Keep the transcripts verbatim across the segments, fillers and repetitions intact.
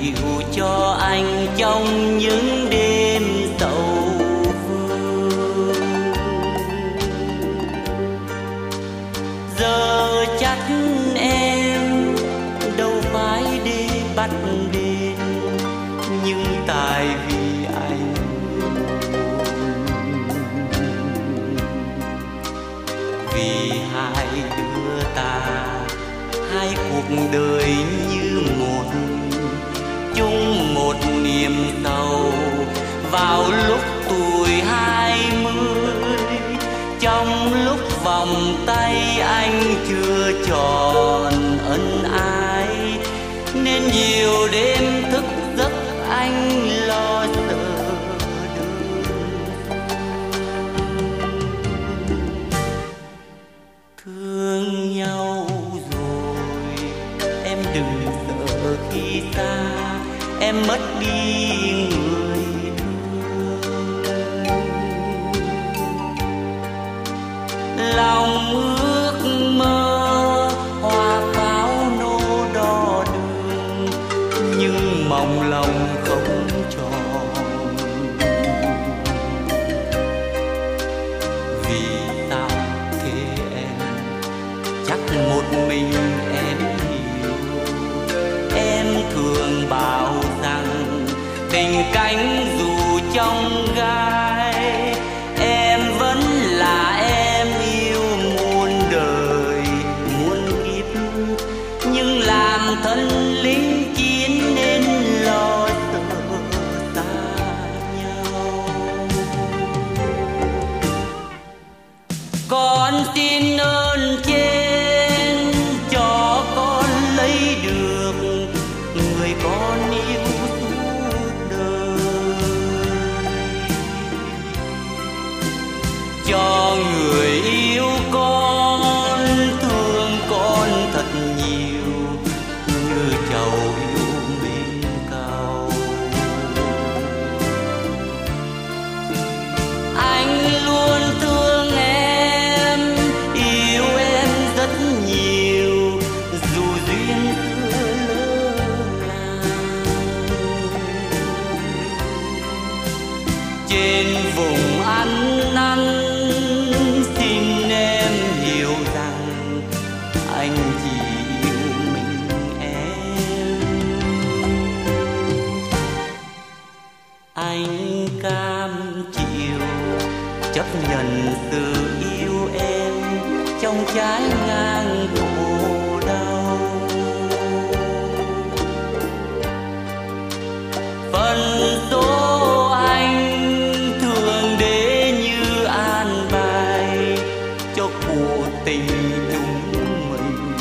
dịu cho anh trong những đêm sầu vương. Giờ chắc em đâu phải đi bắt đền, nhưng tại vì anh vì hai đứa ta hai cuộc đời như một, chung một niềm sầu vào lúc tuổi hai mươi. Trong lúc vòng tay anh chưa tròn ân ái, nên nhiều đêm thức giấc anh lo sợ đơn thương nhau rồi. Em đừng sợ khi ta em mất đi người thương. Lòng ước mơ hoa pháo nô đỏ đường, nhưng mong lòng không tròn. Vì sao thế em? Chắc một mình em hiểu. Em thường bảo rằng tình cánh dù trong gai, em vẫn là em yêu muôn đời muôn kiếp. Nhưng làm thân lính chiến nên lo sợ xa nhau. Con xin ơn trên cho con lấy được người con yêu suốt đời, cho người yêu con thương con thật nhiều như trầu yêu bên cầu. Anh luôn thương em, yêu em rất nhiều, dù duyên xưa lỡ làng. Trên vùng ăn năn xin em hiểu rằng anh chỉ yêu mình em. Anh cam chịu chấp nhận sự yêu em trong trái ngang khổ đau. Phần số anh thường để như an bài cho cuộc tình chúng mình.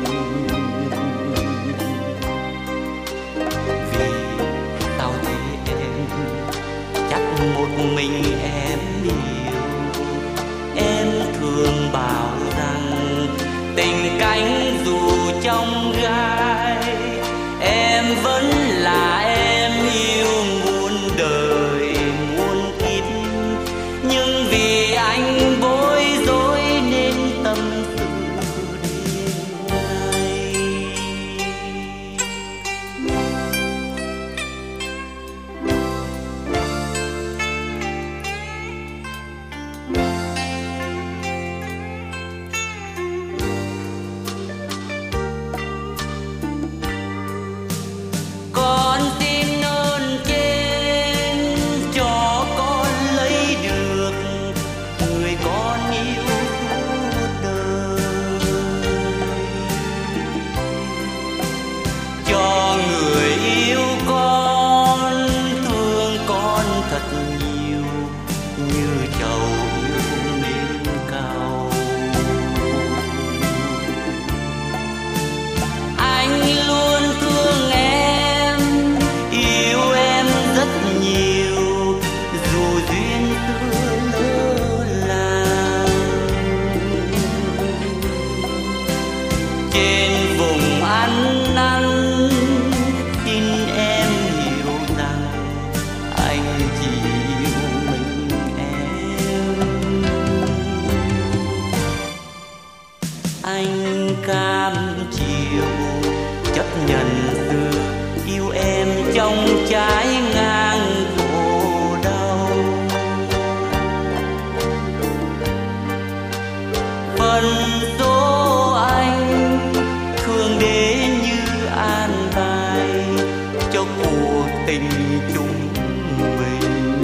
Vì sao thế em? Chắc một mình em hiểu. Em thường bảo rằng tình cánh dù trong gai, em vẫn là em yêu muôn đời muôn kiếp. Nhưng vì anh bối rối nên tâm sự đêm nay. Con xin ơn trên cho con lấy được người con yêu suốt đời, cho người yêu con thương con thật nhiều như trầu yêu bên cầu. Anh luôn thương em, yêu em rất nhiều, dù duyên xưa lỡ làng. Trên vùng ăn năn xin em hiểu rằng anh chỉ yêu mình em. Anh cam chịu chấp nhận sự yêu em trong trái ngang khổ đau. Phần số anh thường đến như an bài cho cuộc tình chúng mình.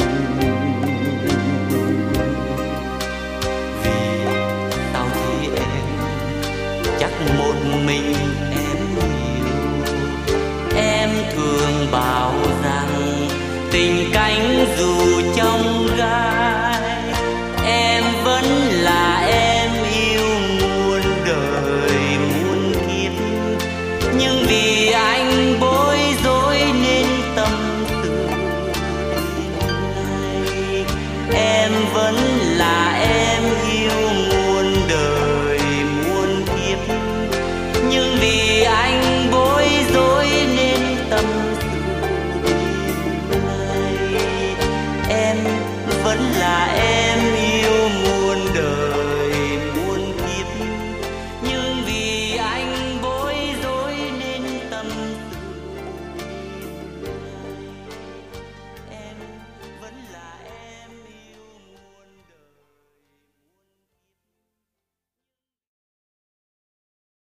Vì sao thế em, chắc một mình em hiểu. Em thường bảo rằng tình cánh dù trong gai, em vẫn là em yêu muôn đời muôn kiếp. Nhưng vì anh bối rối nên tâm tư đến nay, em vẫn là em yêu